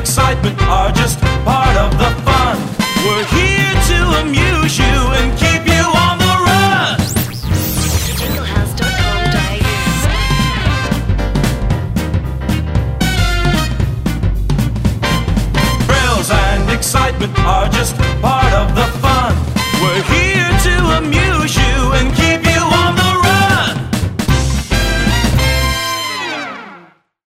excitement are just part of the fun. We're here to amuse you and keep you on the run. Jinglehouse.com.au. Thrills and excitement are just part of the fun. We're here